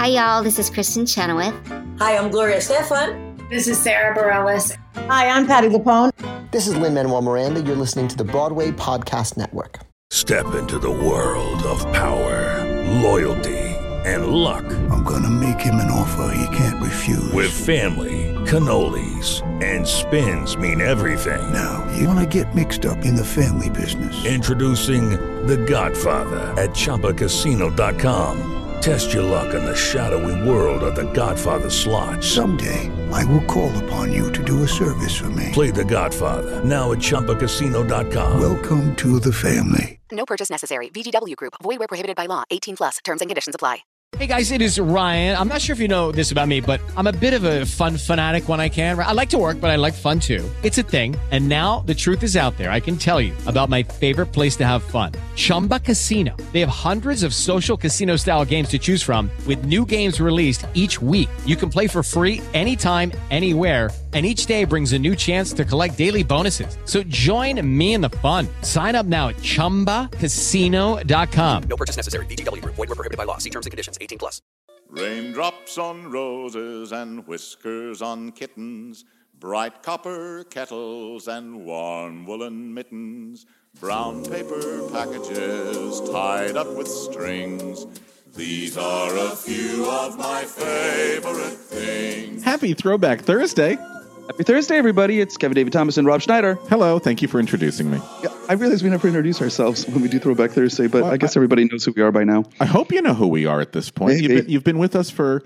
Hi, y'all. This is Kristen Chenoweth. Hi, I'm Gloria Stefan. This is Sarah Bareilles. Hi, I'm Patti LuPone. This is Lin-Manuel Miranda. You're listening to the Broadway Podcast Network. Step into the world of power, loyalty, and luck. I'm gonna make him an offer he can't refuse. With family, cannolis, and spins mean everything. Now, you wanna get mixed up in the family business. Introducing The Godfather at ChumbaCasino.com. Test your luck in the shadowy world of The Godfather slot. Someday, I will call upon you to do a service for me. Play The Godfather now at ChumbaCasino.com. Welcome to the family. No purchase necessary. VGW Group. Void where prohibited by law. 18+. Terms and conditions apply. Hey guys, it is Ryan. I'm not sure if you know this about me, but I'm a bit of a fun fanatic when I can. I like to work, but I like fun too. It's a thing. And now the truth is out there. I can tell you about my favorite place to have fun. Chumba Casino. They have hundreds of social casino style games to choose from with new games released each week. You can play for free anytime, anywhere. And each day brings a new chance to collect daily bonuses. So join me in the fun. Sign up now at ChumbaCasino.com. No purchase necessary. VGW Group. Void where prohibited by law. See terms and conditions. 18+. Raindrops on roses and whiskers on kittens, bright copper kettles and warm woolen mittens, brown paper packages tied up with strings. These are a few of my favorite things. Happy Throwback Thursday. Happy Thursday, everybody. It's Kevin David Thomas and Rob Schneider. Hello. Thank you for introducing me. Yeah, I realize we never introduce ourselves when we do Throwback Thursday, but I guess everybody knows who we are by now. I hope you know who we are at this point. You've been with us for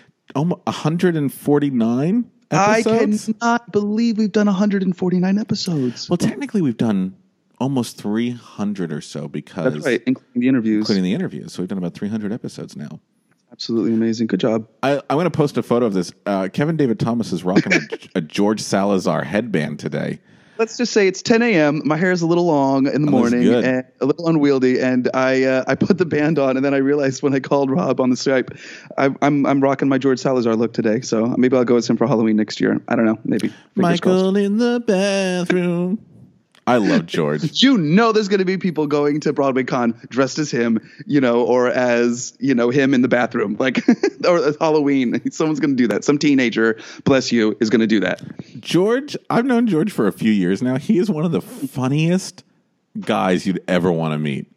149 episodes? I cannot believe we've done 149 episodes. Well, technically, we've done almost 300 or so because... That's right, including the interviews. So we've done about 300 episodes now. Absolutely amazing. Good job. I'm going to post a photo of this. Kevin David Thomas is rocking a George Salazar headband today. Let's just say it's 10 a.m. My hair is a little long in the morning and a little unwieldy, and I put the band on, and then I realized when I called Rob on the Skype, I'm rocking my George Salazar look today. So maybe I'll go as him for Halloween next year. I don't know. Maybe. Michael in the bathroom. I love George. You know there's going to be people going to Broadway Con dressed as him, or as, him in the bathroom, or as Halloween. Someone's going to do that. Some teenager, bless you, is going to do that. George, I've known George for a few years now. He is one of the funniest guys you'd ever want to meet.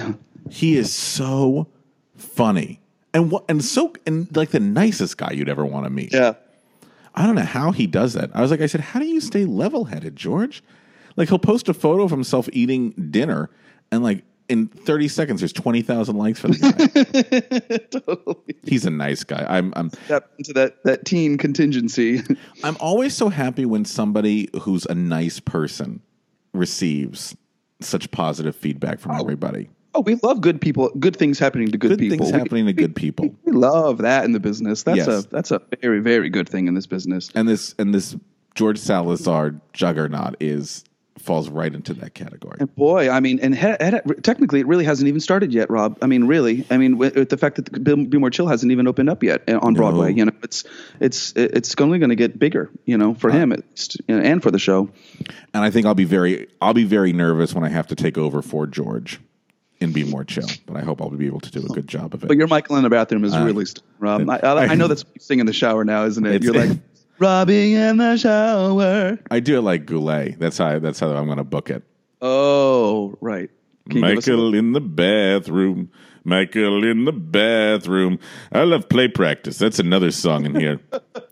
He is so funny and the nicest guy you'd ever want to meet. Yeah. I don't know how he does that. I said, how do you stay level-headed, George? He'll post a photo of himself eating dinner, and in 30 seconds, there's 20,000 likes for the guy. Totally. He's a nice guy. I'm step into that teen contingency. I'm always so happy when somebody who's a nice person receives such positive feedback from everybody. Oh, we love good people. Good things happening to good people. Good things happening to good people. We love that in the business. That's Yes. that's a very, very good thing in this business. And this George Salazar juggernaut falls right into that category. And boy, technically it really hasn't even started yet, Rob. Really. With the fact that Be More Chill hasn't even opened up yet on Broadway, it's only going to get bigger, for him and for the show. And I think I'll be very nervous when I have to take over for George in Be More Chill, but I hope I'll be able to do a good job of it. But your Michael in the bathroom is really, Rob. I know that's what you sing in the shower now, isn't it? You're like, Robbie in the shower. I do it like Goulet. That's how I'm going to book it. Oh, right. Michael in the bathroom. Michael in the bathroom. I love Play Practice. That's another song in here.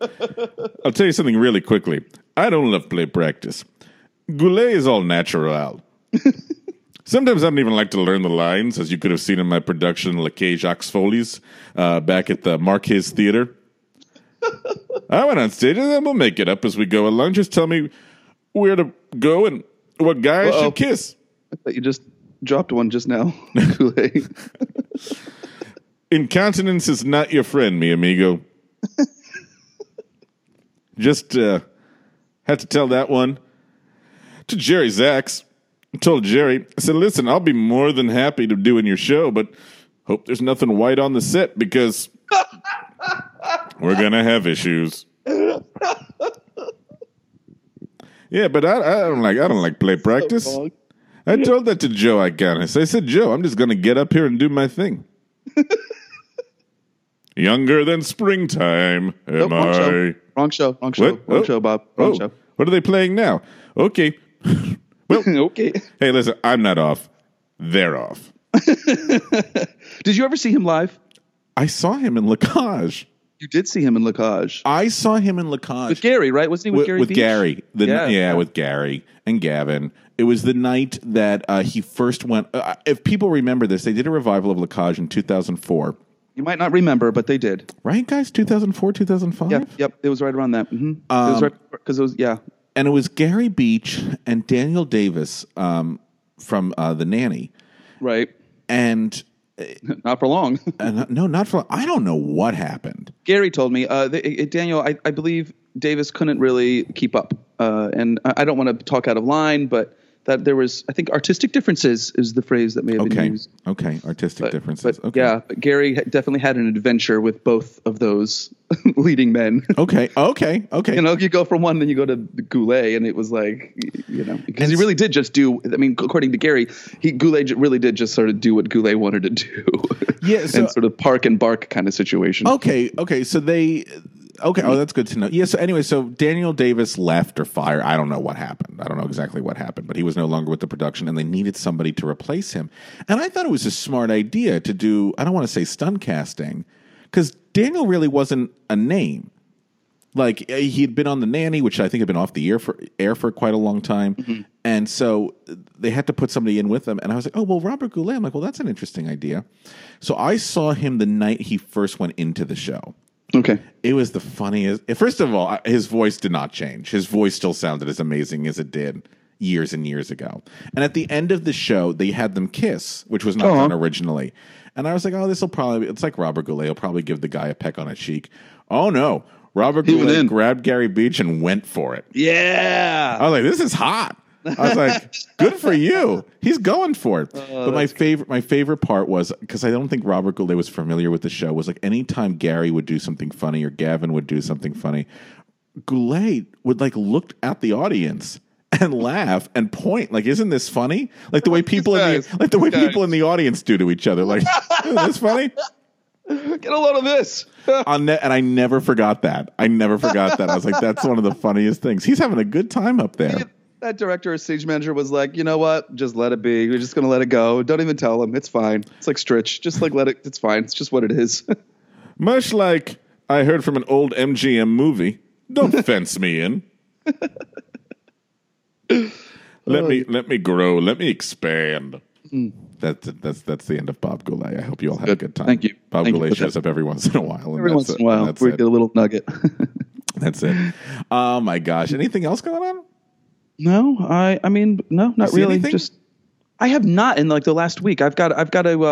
I'll tell you something really quickly. I don't love Play Practice. Goulet is all natural. Sometimes I don't even like to learn the lines, as you could have seen in my production, La Quai Jacques Folies, back at the Marquise Theater. I went on stage, and then we'll make it up as we go along. Just tell me where to go and what guy I should kiss. I thought you just dropped one just now. Incontinence is not your friend, mi amigo. Just had to tell that one to Jerry Zaks. I told Jerry, I said, listen, I'll be more than happy to do in your show, but hope there's nothing white on the set because... we're going to have issues. Yeah, but I don't like Play Practice. I told that to Joe Iconis. I said, Joe, I'm just going to get up here and do my thing. Younger than springtime, am I? Wrong show, Bob. Wrong show. What are they playing now? Okay. Well, okay. Hey, listen, I'm not off. They're off. Did you ever see him live? I saw him in La Cage. You did see him in La Cage. I saw him in La Cage. With Gary, right? Wasn't he with Gary Beach? Gary. With Gary and Gavin. It was the night that he first went. If people remember this, they did a revival of La Cage in 2004. You might not remember, but they did. Right, guys? 2004, 2005? Yep. It was right around that. Mm-hmm. It was right because it was, yeah. And it was Gary Beach and Daniel Davis from The Nanny. Right. And not for long. No, not for long. I don't know what happened. Gary told me, Daniel, I believe Davis couldn't really keep up. And I don't want to talk out of line, but that there was, I think, artistic differences is the phrase that may have been used. Okay, artistic differences. Okay. Yeah, but Gary definitely had an adventure with both of those leading men. Okay. You know, you go from one, then you go to Goulet, and it was like, you know, because he really did just do, I mean, according to Gary, Goulet really did just sort of do what Goulet wanted to do. Yeah. So, and sort of park and bark kind of situation. Okay. So oh, that's good to know. Yeah, so anyway, so Daniel Davis left or fired. I don't know what happened. I don't know exactly what happened, but he was no longer with the production, and they needed somebody to replace him. And I thought it was a smart idea to do, I don't want to say stunt casting, because Daniel really wasn't a name. Like, he'd been on The Nanny, which I think had been off the air for quite a long time. Mm-hmm. And so they had to put somebody in with them. And I was like, oh, well, Robert Goulet. I'm like, well, that's an interesting idea. So I saw him the night he first went into the show. Okay. It was the funniest. First of all, his voice did not change. His voice still sounded as amazing as it did years and years ago. And at the end of the show, they had them kiss, which was not done originally. And I was like, oh, this will probably, it's like Robert Goulet will probably give the guy a peck on his cheek. Oh, no. Robert Goulet grabbed Gary Beach and went for it. Yeah. I was like, this is hot. I was like, good for you. He's going for it. But my favorite part was, because I don't think Robert Goulet was familiar with the show, was like anytime Gary would do something funny or Gavin would do something funny, Goulet would like look at the audience and laugh and point. Like, isn't this funny? Like the way people people in the audience do to each other. Like, isn't this funny? Get a load of this. And I never forgot that. I was like, that's one of the funniest things. He's having a good time up there. That director or stage manager was like, you know what? Just let it be. We're just going to let it go. Don't even tell him. It's fine. It's like Stritch. Just like let it. It's fine. It's just what it is. Much like I heard from an old MGM movie. Don't fence me in. Let me grow. Let me expand. That's the end of Bob Goulet. I hope you all had a good time. Thank you. Bob Goulet shows up every once in a while. Every once in a while, we get a little nugget. That's it. Oh my gosh! Anything else going on? No, I mean, no, not really. Anything? Just I have not in like the last week. I've got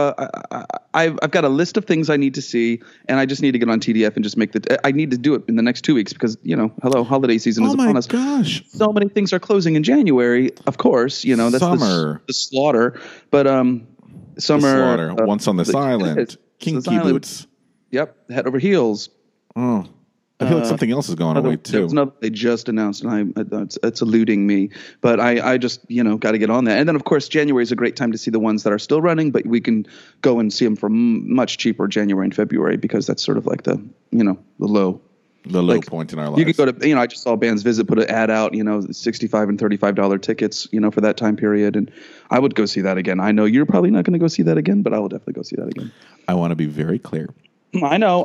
a list of things I need to see, and I just need to get on TDF and just make I need to do it in the next 2 weeks because holiday season is upon us. Oh my gosh! So many things are closing in January. Of course, that's summer, the slaughter. But summer, the slaughter. Once on this island, Kinky Boots. Yep, head over heels. Oh. I feel like something else is going away too. They just announced, and it's eluding me. But I just got to get on that. And then of course January is a great time to see the ones that are still running, but we can go and see them for much cheaper January and February because that's sort of like the low point in our lives. You can go to I just saw Bands Visit put an ad out, $65 and $35 tickets, for that time period, and I would go see that again. I know you're probably not going to go see that again, but I will definitely go see that again. I want to be very clear. I know.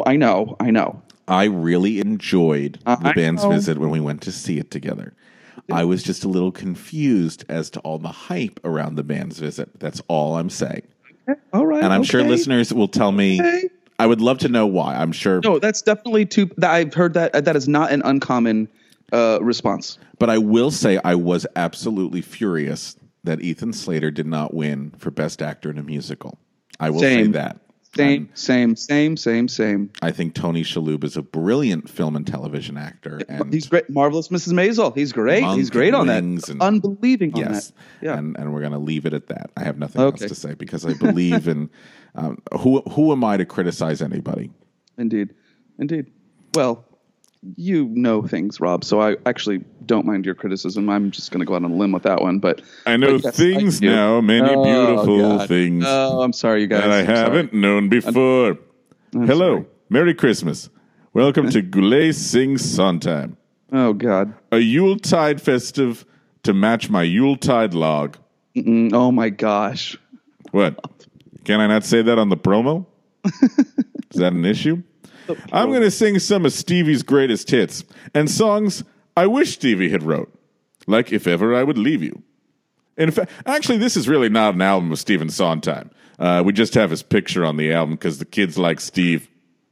I really enjoyed the Band's Visit when we went to see it together. I was just a little confused as to all the hype around the Band's Visit. That's all I'm saying. Okay. All right. And I'm sure listeners will tell me. Okay. I would love to know why. I'm sure. No, that's definitely I've heard that is not an uncommon response. But I will say I was absolutely furious that Ethan Slater did not win for Best Actor in a Musical. I will say that. Same. I think Tony Shalhoub is a brilliant film and television actor. And he's great. Marvelous Mrs. Maisel. He's great. He's great on that. Unbelieving on that. Yeah. And we're going to leave it at that. I have nothing else to say because I believe in who am I to criticize anybody? Indeed. Well, you know things, Rob, so I actually don't mind your criticism. I'm just going to go out on a limb with that one. But I know things now, many beautiful things. Oh, I'm sorry, you guys. That I haven't known before. Hello. Sorry. Merry Christmas. Welcome to Goulet Sings Sondheim. Oh, God. A Yuletide festive to match my Yuletide log. Oh, my gosh. What? Can I not say that on the promo? Is that an issue? I'm going to sing some of Stevie's greatest hits and songs I wish Stevie had wrote, like If Ever I Would Leave You. In fact, actually, this is really not an album of Stephen Sondheim. We just have his picture on the album because the kids like Steve.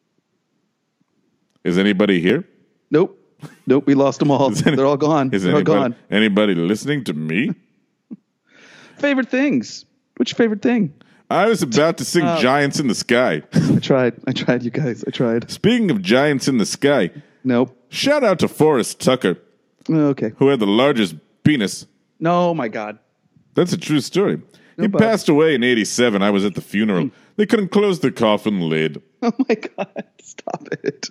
Is anybody here? Nope. We lost them all. They're all gone. They're all gone. Anybody listening to me? Favorite things. What's your favorite thing? I was about to sing Giants in the Sky. I tried, you guys. I tried. Speaking of Giants in the Sky. Nope. Shout out to Forrest Tucker. Okay. Who had the largest penis. No, my God. That's a true story. He passed away in 1987. I was at the funeral. They couldn't close the coffin lid. Oh, my God. Stop it.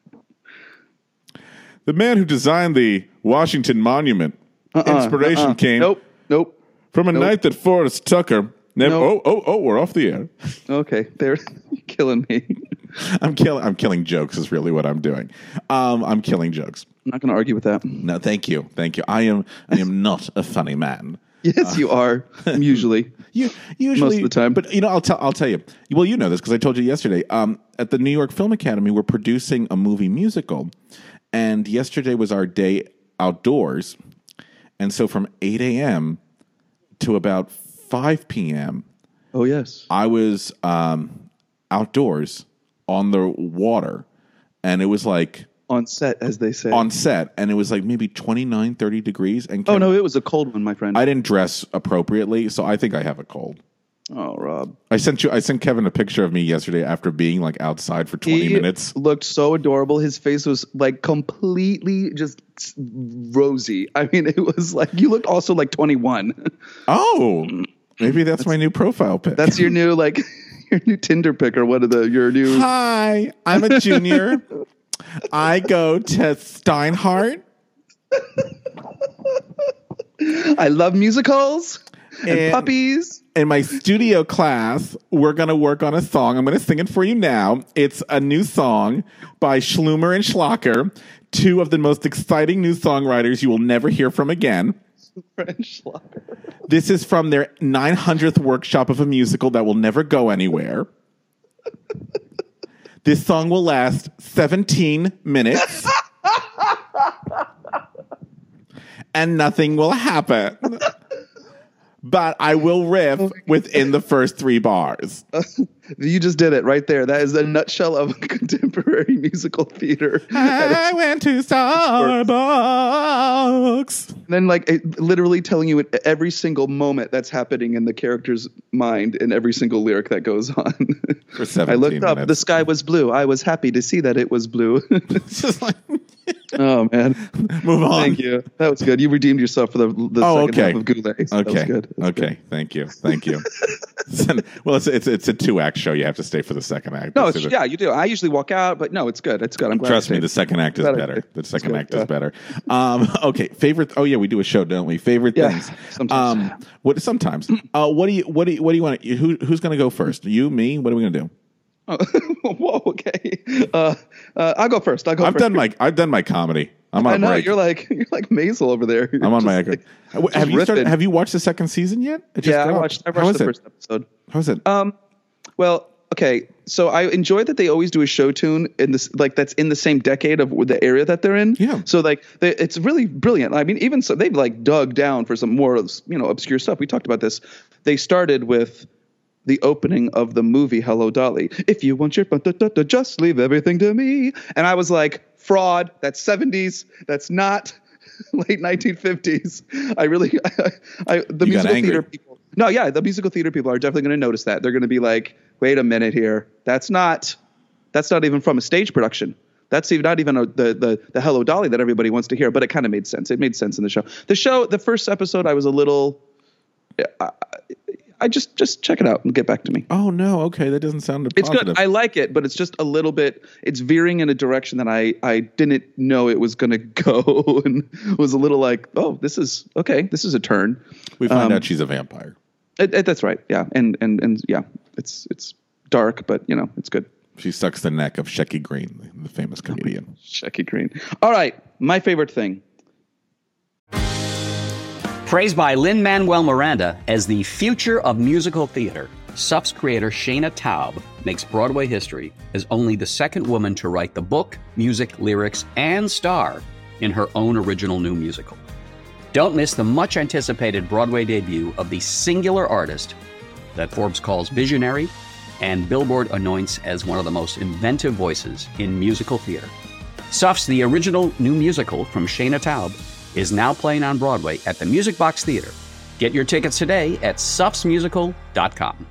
The man who designed the Washington Monument. Inspiration came. Nope. From a night that Forrest Tucker never. Oh, we're off the air. Okay, you're killing me. I'm killing jokes is really what I'm doing. I'm killing jokes. I'm not going to argue with that. No, thank you. I am not a funny man. Yes, you are. Usually. Usually most of the time. But I'll tell you. Well, you know this because I told you yesterday. At the New York Film Academy, we're producing a movie musical, and yesterday was our day outdoors, and so from 8 a.m. to about 5 p.m. Oh, yes. I was outdoors on the water, and it was like... On set, as they say. On set, and it was like maybe 29, 30 degrees. And Kevin, no, it was a cold one, my friend. I didn't dress appropriately, so I think I have a cold. Oh, Rob. I sent Kevin a picture of me yesterday after being like outside for 20 minutes. Looked so adorable. His face was like completely just rosy. I mean, it was like, you looked also like 21. Oh, maybe that's my new profile pic. That's your new, like, your new Tinder pic or what are your new. Hi, I'm a junior. I go to Steinhardt. I love musicals and puppies. In my studio class, we're going to work on a song. I'm going to sing it for you now. It's a new song by Schlumer and Schlacker, two of the most exciting new songwriters you will never hear from again. This is from their 900th workshop of a musical that will never go anywhere. This song will last 17 minutes. And nothing will happen. But I will riff within the first 3 bars. You just did it right there. That is the nutshell of contemporary musical theater. I went to Starbucks. And then, like, literally telling you at every single moment that's happening in the character's mind in every single lyric that goes on. For 17 I looked up. minutes. The sky was blue. I was happy to see that it was blue. Just like... Oh, man. Move on. Thank you. That was good. You redeemed yourself for the second half of Goulet. So okay. That was good. Good. Thank you. Well, it's a 2-act show. You have to stay for the second act. No, yeah, you do. I usually walk out, but no, it's good. It's good. I'm glad. Trust me, the second act is better. The second act is better. Okay, favorite. Oh yeah, we do a show, don't we? Favorite things. Sometimes. Sometimes. What do you want? Who's going to go first? You, me? What are we going to do? Whoa. Okay. I'll go first. I've done my comedy. I'm on I know break. you're like Maisel over there. I'm on my. Have you watched the second season yet? I watched the first episode. How's it? Well, okay. So I enjoy that they always do a show tune in this, like that's in the same decade of the area that they're in. Yeah. So like it's really brilliant. I mean, even so, they've like dug down for some more obscure stuff. We talked about this. They started with the opening of the movie Hello Dolly. If you want your just leave everything to me. And I was like, fraud. That's 70s. That's not late 1950s. The musical theater people. No, yeah, the musical theater people are definitely going to notice that. They're going to be like, wait a minute here. That's not even from a stage production. That's not even the Hello Dolly that everybody wants to hear. But it kind of made sense. It made sense in the show. The first episode, I was a little. I just check it out and get back to me. Oh no, okay, that doesn't sound positive. It's good. I like it, but it's just a little bit. It's veering in a direction that I didn't know it was going to go, and was a little like, oh, this is okay. This is a turn. We find out she's a vampire. That's right. Yeah, and yeah, it's dark, but it's good. She sucks the neck of Shecky Green, the famous comedian. Shecky Green. All right, my favorite thing. Praised by Lin-Manuel Miranda as the future of musical theater, SUF's creator Shana Taub makes Broadway history as only the second woman to write the book, music, lyrics, and star in her own original new musical. Don't miss the much-anticipated Broadway debut of the singular artist that Forbes calls visionary and Billboard anoints as one of the most inventive voices in musical theater. SUF's The Original New Musical from Shana Taub is now playing on Broadway at the Music Box Theater. Get your tickets today at sufsmusical.com.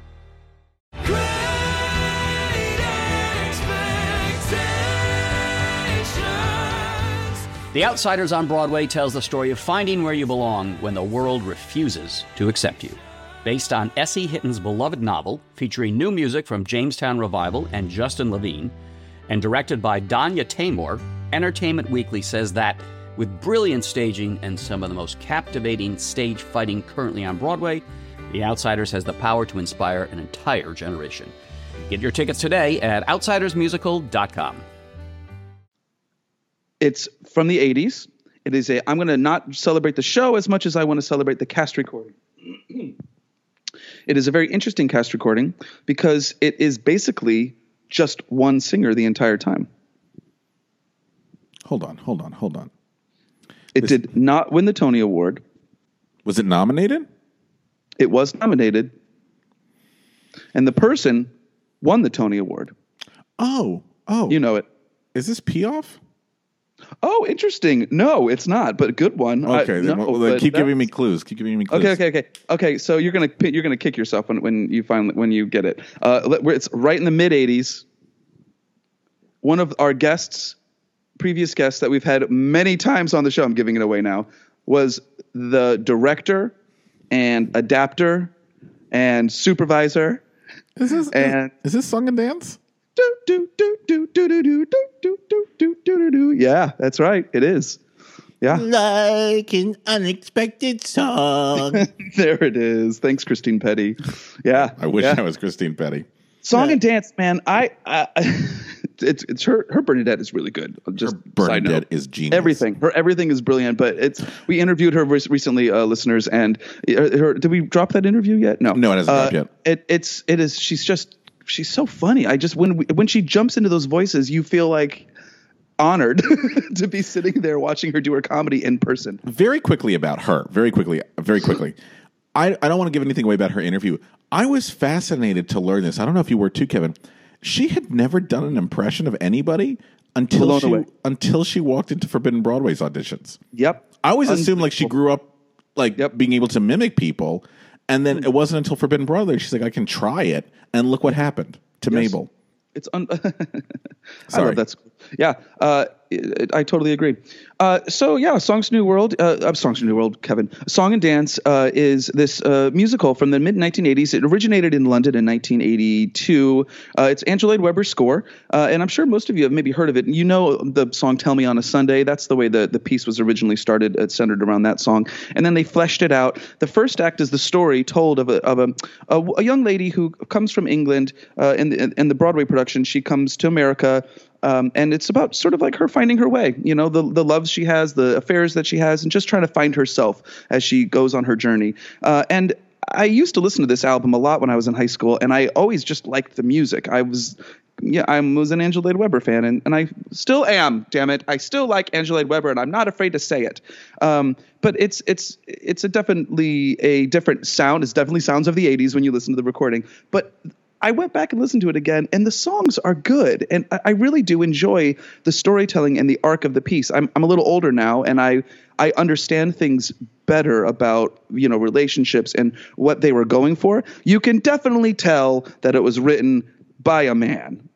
The Outsiders on Broadway tells the story of finding where you belong when the world refuses to accept you. Based on S.E. Hitton's beloved novel, featuring new music from Jamestown Revival and Justin Levine, and directed by Danya Taymor, Entertainment Weekly says that with brilliant staging and some of the most captivating stage fighting currently on Broadway, The Outsiders has the power to inspire an entire generation. Get your tickets today at outsidersmusical.com. It's from the 80s. It is I'm going to not celebrate the show as much as I want to celebrate the cast recording. It is a very interesting cast recording because it is basically just one singer the entire time. Hold on. It did not win the Tony Award. Was it nominated? It was nominated. And the person won the Tony Award. Oh. You know it. Is this Piaf? Oh, interesting. No, it's not, but a good one. Okay, then keep giving me clues. Okay. So you're gonna kick yourself when you get it. It's right in the mid '80s. One of our previous guests that we've had many times on the show, I'm giving it away now, was the director and adapter and supervisor. Is this Song and Dance? Yeah, that's right. It is. Yeah. Like an unexpected song. There it is. Thanks, Christine Petty. Yeah. I wish I was Christine Petty. Song and Dance, man. It's her Bernadette is really good. Just her Bernadette is genius. Everything is brilliant. But we interviewed her recently, listeners, and did we drop that interview yet? No, it hasn't dropped yet. It is. She's so funny. When she jumps into those voices, you feel like honored to be sitting there watching her do her comedy in person. Very quickly about her. Very quickly. I don't want to give anything away about her interview. I was fascinated to learn this. I don't know if you were too, Kevin. She had never done an impression of anybody until she walked into Forbidden Broadway's auditions. Yep. I always assumed like she grew up being able to mimic people, and then it wasn't until Forbidden Broadway she's like, I can try it, and look what happened to Mabel. It's I love that. Yeah, I totally agree. Songs New World, Kevin. Song and Dance is this musical from the mid-1980s. It originated in London in 1982. It's Andrew Lloyd Webber's score, and I'm sure most of you have maybe heard of it. You know the song "Tell Me on a Sunday." That's the way the piece was originally started, centered around that song, and then they fleshed it out. The first act is the story told of a young lady who comes from England. In the Broadway production, she comes to America. And it's about sort of like her finding her way, you know, the loves she has, the affairs that she has, and just trying to find herself as she goes on her journey. And I used to listen to this album a lot when I was in high school, and I always just liked the music. I was an Andrew Lloyd Webber fan, and I still am. Damn it, I still like Andrew Lloyd Webber, and I'm not afraid to say it. But it's definitely a different sound. It's definitely sounds of the '80s when you listen to the recording, but I went back and listened to it again, and the songs are good, and I really do enjoy the storytelling and the arc of the piece. I'm a little older now, and I understand things better about, you know, relationships and what they were going for. You can definitely tell that it was written by a man.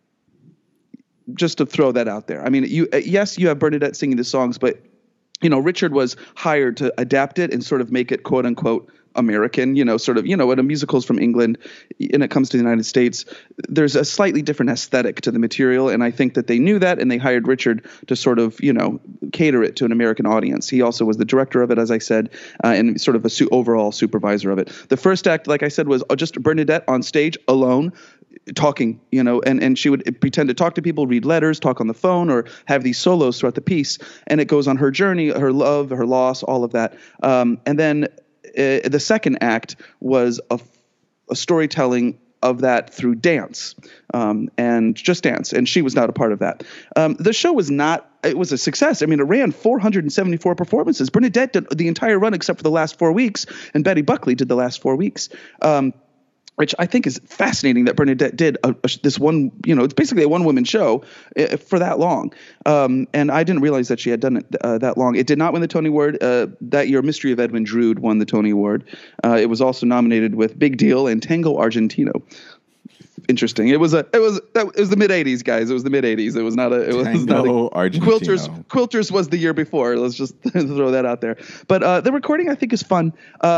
Just to throw that out there. I mean, you have Bernadette singing the songs, but you know, Richard was hired to adapt it and sort of make it quote unquote American, you know, sort of, you know, when a musical's from England and it comes to the United States, there's a slightly different aesthetic to the material. And I think that they knew that, and they hired Richard to sort of, you know, cater it to an American audience. He also was the director of it, as I said, and sort of overall supervisor of it. The first act, like I said, was just Bernadette on stage alone. talking, and she would pretend to talk to people, read letters, talk on the phone, or have these solos throughout the piece. And it goes on her journey, her love, her loss, all of that. And then the second act was a storytelling of that through dance, and just dance. And she was not a part of that. The show was not, it was a success. I mean, it ran 474 performances. Bernadette did the entire run except for the last 4 weeks, and Betty Buckley did the last 4 weeks. Which I think is fascinating that Bernadette did this one, it's basically a one-woman show for that long. And I didn't realize that she had done it that long. It did not win the Tony Award. That year, Mystery of Edwin Drood won the Tony Award. It was also nominated with Big Deal and Tango Argentino. Interesting. It was the mid '80s, guys. It was the mid '80s. It was not a. It was Tango not a, Argentino. Quilters was the year before. Let's just throw that out there. But the recording, I think, is fun.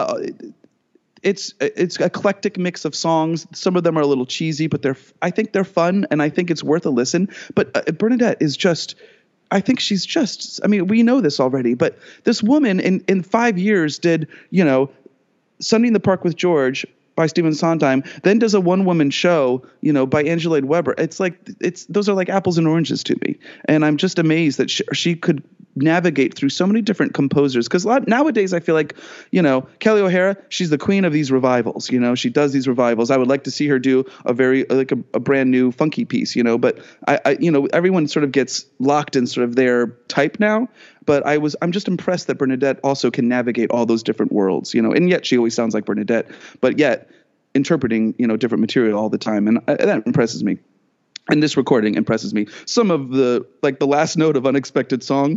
It's eclectic mix of songs. Some of them are a little cheesy, but I think they're fun, and I think it's worth a listen. But Bernadette is just, I think she's just, I mean, we know this already, but this woman in 5 years did, Sunday in the Park with George by Stephen Sondheim, then does a one-woman show, by Angela Weber. Those are like apples and oranges to me. And I'm just amazed that she could navigate through so many different composers. Because nowadays I feel like, Kelly O'Hara, she's the queen of these revivals. She does these revivals. I would like to see her do a brand new funky piece, but I everyone sort of gets locked in sort of their type now. But I'm just impressed that Bernadette also can navigate all those different worlds, and yet she always sounds like Bernadette, but yet interpreting, different material all the time. And that impresses me. And this recording impresses me. Some of the last note of Unexpected Song.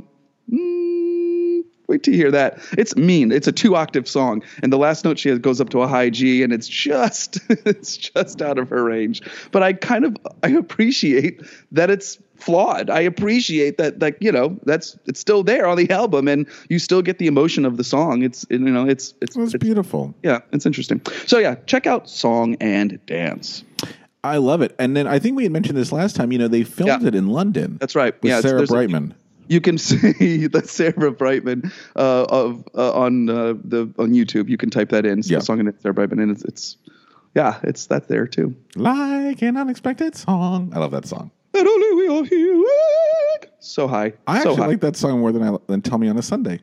Wait till you hear that. It's mean. It's a 2-octave song, and the last note she has goes up to a high G, and it's just out of her range. But I appreciate that it's flawed. I appreciate that it's still there on the album, and you still get the emotion of the song. It's beautiful. Yeah, it's interesting. So yeah, check out Song and Dance. I love it. And then I think we had mentioned this last time. They filmed it in London. That's right. With Sarah Brightman. You can see the Sarah Brightman on YouTube. You can type that in. Song and Sarah Brightman, and it's that there too. Like an unexpected song. I love that song. And only we'll hear it. So high. I actually like that song more than Tell Me on a Sunday.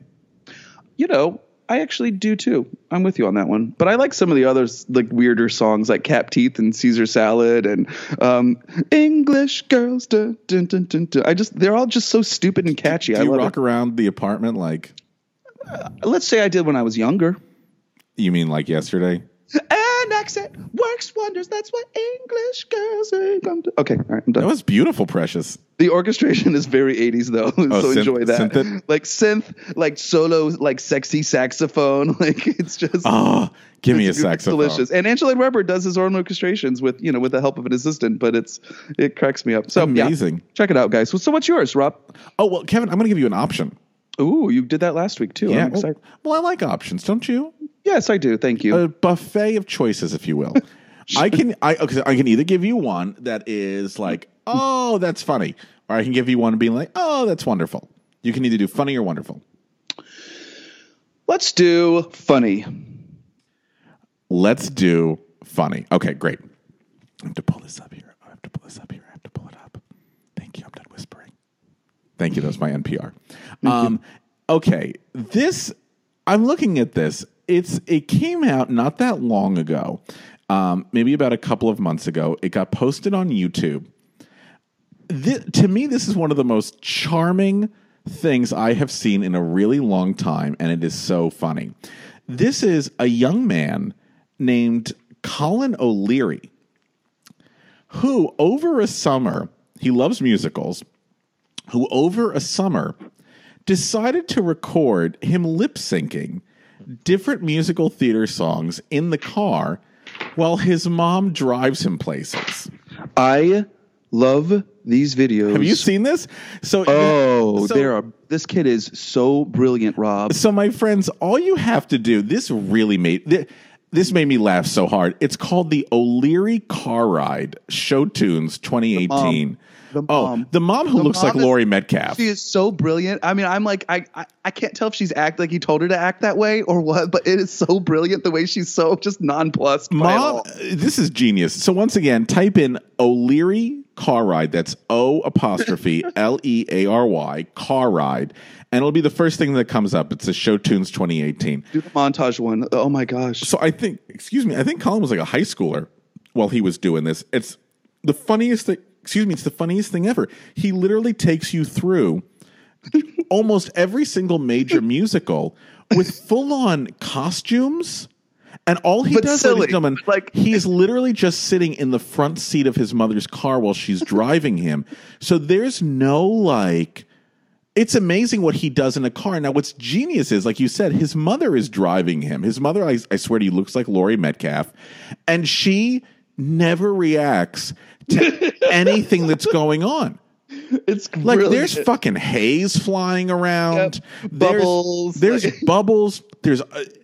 I actually do too. I'm with you on that one. But I like some of the others, like weirder songs like Cap Teeth and Caesar Salad and English Girls. Dun, dun, dun, dun, dun. They're all just so stupid and catchy. Do you rock around the apartment like? Let's say I did when I was younger. You mean like yesterday? An accent works wonders. That's what English girls say. Okay, all right, I'm done. That was beautiful, Precious. The orchestration is very 80s though, so enjoy that. Synth, like solo, like sexy saxophone. Like it's just give me a saxophone. Delicious. And Angela Weber does his own orchestrations with the help of an assistant, but it cracks me up. So amazing. Yeah, check it out, guys. So what's yours, Rob? Oh well, Kevin, I'm going to give you an option. Ooh, you did that last week too. Yeah. Well, I like options, don't you? Yes, I do. Thank you. A buffet of choices, if you will. I can either give you one that is like, oh, that's funny, or I can give you one being like, oh, that's wonderful. You can either do funny or wonderful. Let's do funny. Let's do funny. Okay, great. I have to pull this up here. I have to pull it up. Thank you. I'm done whispering. Thank you. That was my NPR. Okay, I'm looking at this. It came out not that long ago, maybe about a couple of months ago. It got posted on YouTube. To me, this is one of the most charming things I have seen in a really long time, and it is so funny. This is a young man named Colin O'Leary, who over a summer, he loves musicals, who over a summer decided to record him lip-syncing different musical theater songs in the car while his mom drives him places. I love these videos. Have you seen this? This kid is so brilliant, Rob. So my friends, all you have to do, this made me laugh so hard. It's called the O'Leary Car Ride Show Tunes 2018. The mom. The mom who looks like Laurie Metcalf. She is so brilliant. I mean, I'm like, I can't tell if she's like he told her to act that way or what, but it is so brilliant the way she's so just nonplussed. Mom, this is genius. So once again, type in O'Leary car ride. That's O''Leary car ride. And it'll be the first thing that comes up. It's a Show Tunes 2018. Do the montage one. Oh my gosh. So I think Colin was like a high schooler while he was doing this. It's the funniest thing. It's the funniest thing ever. He literally takes you through almost every single major musical with full-on costumes. And all he does, ladies and gentlemen, he is literally just sitting in the front seat of his mother's car while she's driving him. So there's no it's amazing what he does in a car. Now, what's genius is, like you said, his mother is driving him. His mother, I swear to you, looks like Laurie Metcalf. And she never reacts to anything that's going on. It's like there's fucking haze flying around. Yep. Bubbles. There's bubbles. There's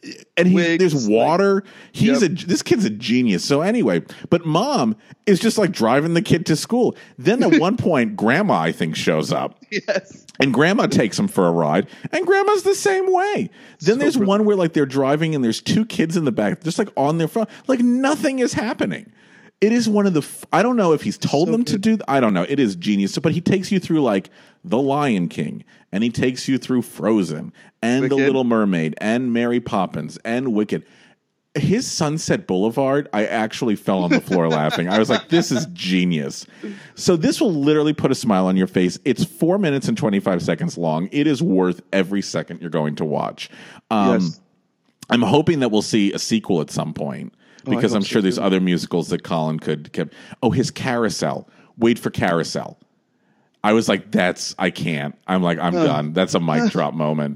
water. This kid's a genius. So anyway, but mom is just like driving the kid to school. Then at one point, grandma I think shows up. Yes. And grandma takes him for a ride, and grandma's the same way. Then there's one where like they're driving and there's two kids in the back, just like on their phone, like nothing is happening. It is one of the. I don't know if he's told them to do. I don't know. It is genius. But he takes you through like The Lion King, and he takes you through Frozen, and The Little Mermaid, and Mary Poppins, and Wicked. His Sunset Boulevard, I actually fell on the floor laughing. I was like, this is genius. So this will literally put a smile on your face. It's 4 minutes and 25 seconds long. It is worth every second you're going to watch. Yes. I'm hoping that we'll see a sequel at some point. Because I'm sure there's other musicals that Colin could keep. Oh, his Carousel. Wait for Carousel. I was like, I can't. I'm like, I'm done. That's a mic drop moment.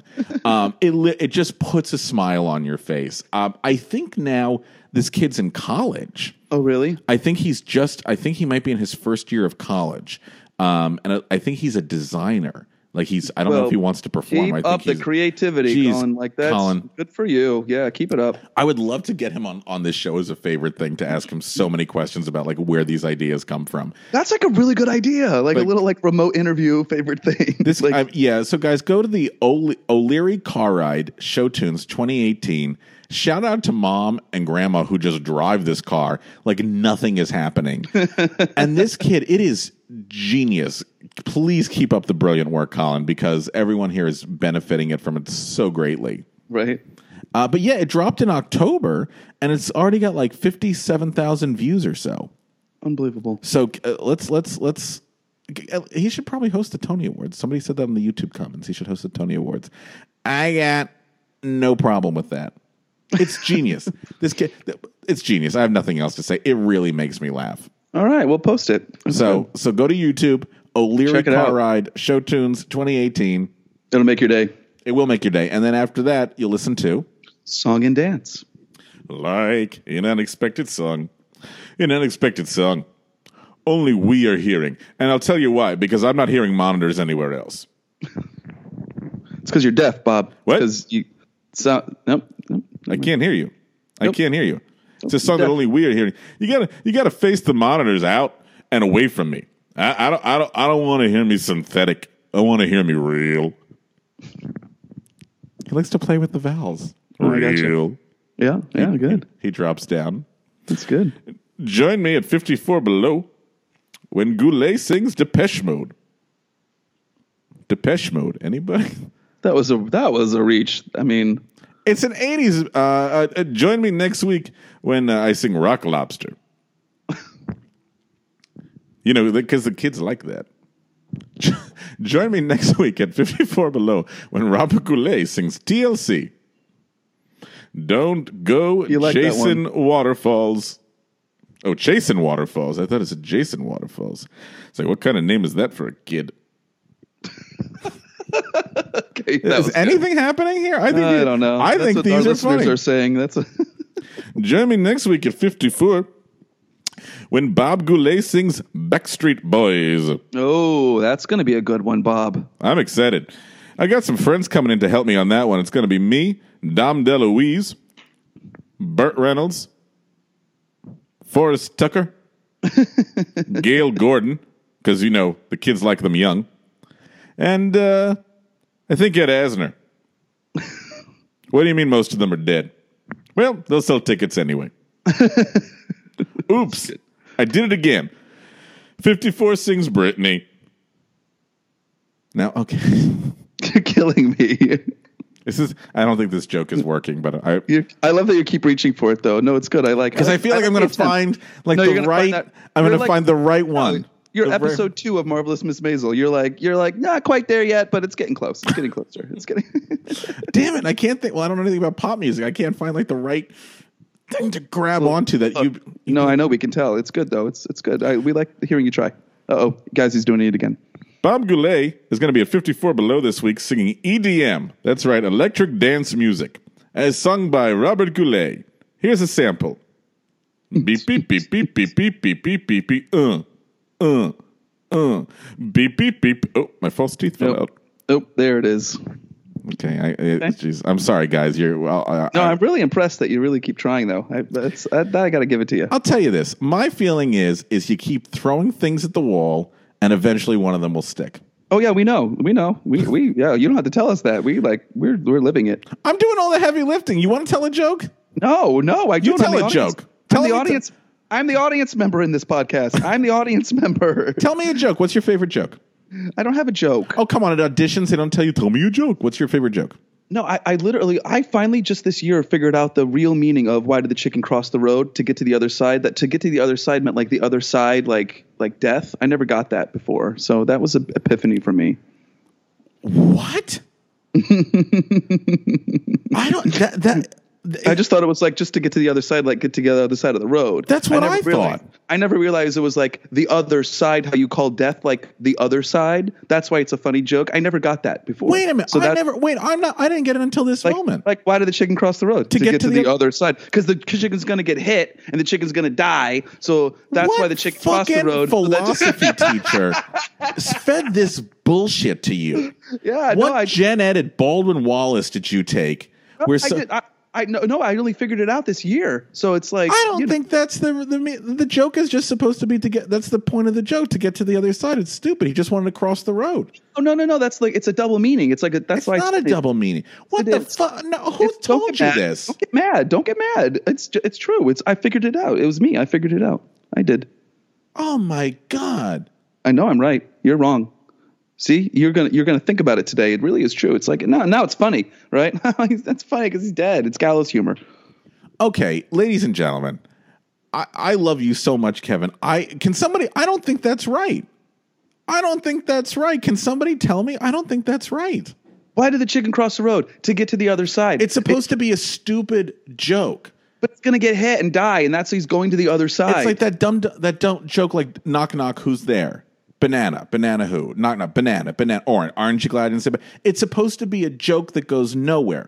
It just puts a smile on your face. I think now this kid's in college. Oh, really? I think he might be in his first year of college. And I think he's a designer. Like I don't know if he wants to perform. Keep up the creativity, Colin. Like that's good for you. Yeah, keep it up. I would love to get him on this show as a favorite thing to ask him so many questions about like where these ideas come from. That's like a really good idea. Like a little like remote interview favorite thing. This So guys, go to the O'Leary Car Ride Show Tunes 2018. Shout out to mom and grandma who just drive this car like nothing is happening. And this kid, it is genius. Please keep up the brilliant work, Colin, because everyone here is benefiting from it so greatly. Right. But yeah, it dropped in October, and it's already got like 57,000 views or so. Unbelievable. So let's. He should probably host the Tony Awards. Somebody said that in the YouTube comments. He should host the Tony Awards. I got no problem with that. It's genius. This kid, it's genius. I have nothing else to say. It really makes me laugh. All right, we'll post it. So go to YouTube, O'Leary Car Ride, Show Tunes 2018. It'll make your day. It will make your day. And then after that, you'll listen to Song and Dance. Like an unexpected song. An unexpected song. Only we are hearing. And I'll tell you why. Because I'm not hearing monitors anywhere else. It's because you're deaf, Bob. What? Because you nope. I can't hear you. I can't hear you. It's a song that only we are hearing. You gotta face the monitors out and away from me. I don't want to hear me synthetic. I want to hear me real. He likes to play with the vowels. Real. Yeah, good. He drops down. That's good. Join me at 54 Below when Goulet sings Depeche Mode. Depeche Mode. Anybody? That was a reach. I mean, it's an 80s. Join me next week when I sing Rock Lobster. You know, because the kids like that. Join me next week at 54 Below when Robert Goulet sings TLC. Don't go chasing waterfalls. Oh, Chasing Waterfalls. I thought it said Jason Waterfalls. It's like, what kind of name is that for a kid? Okay, is anything happening here? I don't know. I think these are funny. Are saying Join me next week at 54 when Bob Goulet sings Backstreet Boys. Oh, that's going to be a good one, Bob. I'm excited. I got some friends coming in to help me on that one. It's going to be me, Dom DeLuise, Burt Reynolds, Forrest Tucker, Gail Gordon, because, the kids like them young. And I think Ed Asner. What do you mean most of them are dead? Well, they'll sell tickets anyway. Oops. I did it again. 54 sings Britney. Now, okay. You're killing me. I don't think this joke is working, but I love that you keep reaching for it, though. No, it's good. I like it. Because I feel like I'm going to find I'm going to find the right one. You're episode 2 of Marvelous Miss Maisel. You're like, not quite there yet, but it's getting close. It's getting closer. It's getting. Damn it! I can't think. Well, I don't know anything about pop music. I can't find the right thing to grab onto that you. No, I know we can tell. It's good though. It's good. We like hearing you try. Guys, he's doing it again. Bob Goulet is going to be at 54 Below this week singing EDM. That's right, electric dance music, as sung by Robert Goulet. Here's a sample. Beep beep beep beep beep beep beep beep beep beep. Beep beep beep. Oh, my false teeth fell out. Oh, there it is. Okay, I'm sorry, guys. I'm really impressed that you really keep trying, though. I got to give it to you. I'll tell you this. My feeling is you keep throwing things at the wall, and eventually one of them will stick. Oh yeah, we know. We yeah. You don't have to tell us that. We're living it. I'm doing all the heavy lifting. You want to tell a joke? No. I do. You tell a joke. Tell the audience. I'm the audience member in this podcast. I'm the audience member. Tell me a joke. What's your favorite joke? I don't have a joke. Oh, come on. At auditions, they don't tell you, tell me a joke. What's your favorite joke? No, I finally just this year figured out the real meaning of why did the chicken cross the road to get to the other side. That to get to the other side meant the other side, like death. I never got that before. So that was an epiphany for me. What? I just thought it was just to get to the other side, get to the other side of the road. That's what I thought. I never realized it was the other side, how you call death, the other side. That's why it's a funny joke. I never got that before. Wait a minute. I didn't get it until this moment. Why did the chicken cross the road? To get to the other side. Because the chicken's going to get hit and the chicken's going to die. So that's why the chicken crossed the road. Philosophy teacher fed this bullshit to you. Yeah. What gen ed at Baldwin Wallace did you take? I only figured it out this year. So it's I don't think that's the joke is just supposed to be that's the point of the joke, to get to the other side. It's stupid. He just wanted to cross the road. Oh, no. That's it's a double meaning. It's it's not a double meaning. What the fuck? No, who told you this? Don't get mad. It's true. I figured it out. It was me. I figured it out. I did. Oh my God. I know I'm right. You're wrong. See, you're gonna think about it today. It really is true. It's now it's funny, right? That's funny because he's dead. It's gallows humor. Okay, ladies and gentlemen, I love you so much, Kevin. I don't think that's right. I don't think that's right. Can somebody tell me? I don't think that's right. Why did the chicken cross the road? To get to the other side. It's supposed to be a stupid joke. But it's gonna get hit and die, and that's he's going to the other side. It's like that dumb joke, knock knock, who's there? Banana who? Knock, banana, orange. Aren't you glad I didn't say? It's supposed to be a joke that goes nowhere.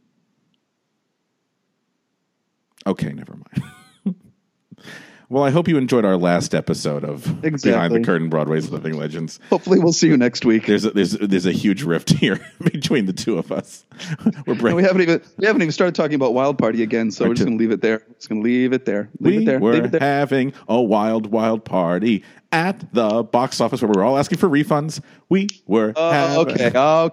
Okay, never mind. Well, I hope you enjoyed our last episode of Behind the Curtain, Broadway's Living Legends. Hopefully we'll see you next week. There's a huge rift here between the two of us. We haven't even started talking about Wild Party again, so we're just going to leave it there. Leave it there. We're having a wild party at the box office where we were all asking for refunds. We were okay.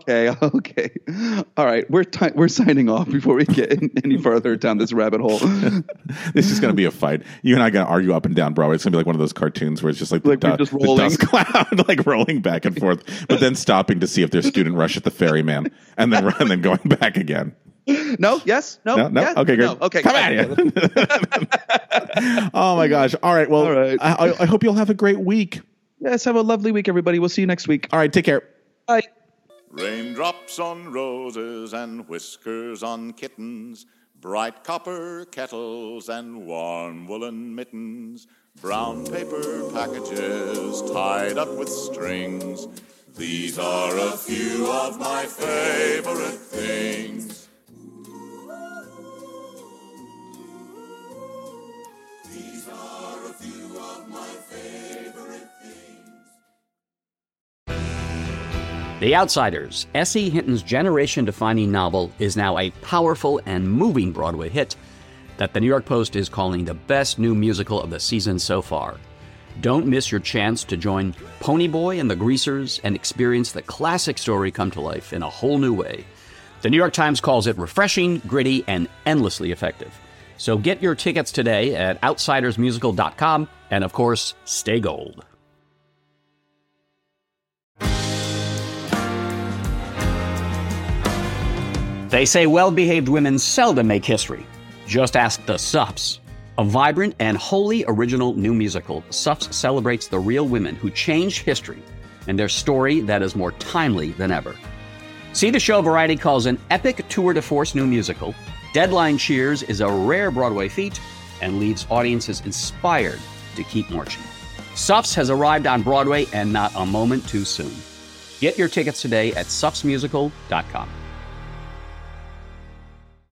All right, we're signing off before we get any further down this rabbit hole. This is going to be a fight. You and I got to argue up and down Broadway. It's going to be like one of those cartoons where it's just the dust cloud rolling back and forth, but then stopping to see if there's student rush at the ferryman, and then going back again. No. Yes. No. Yes, okay. Great. No. Okay. Come at you. Oh my gosh. All right. Well, all right. I hope you'll have a great week. Yes. Have a lovely week, everybody. We'll see you next week. All right. Take care. Bye. Raindrops on roses and whiskers on kittens, bright copper kettles and warm woolen mittens, brown paper packages tied up with strings. These are a few of my favorite things. These are a few of my favorite things. The Outsiders, S.E. Hinton's generation-defining novel, is now a powerful and moving Broadway hit that the New York Post is calling the best new musical of the season so far. Don't miss your chance to join Ponyboy and the Greasers and experience the classic story come to life in a whole new way. The New York Times calls it refreshing, gritty, and endlessly effective. So get your tickets today at outsidersmusical.com, and of course, stay gold. They say well-behaved women seldom make history. Just ask the Suffs. A vibrant and wholly original new musical, Suffs celebrates the real women who changed history and their story that is more timely than ever. See the show Variety calls an epic tour de force new musical. Deadline cheers is a rare Broadway feat and leaves audiences inspired to keep marching. Suffs has arrived on Broadway and not a moment too soon. Get your tickets today at suffsmusical.com.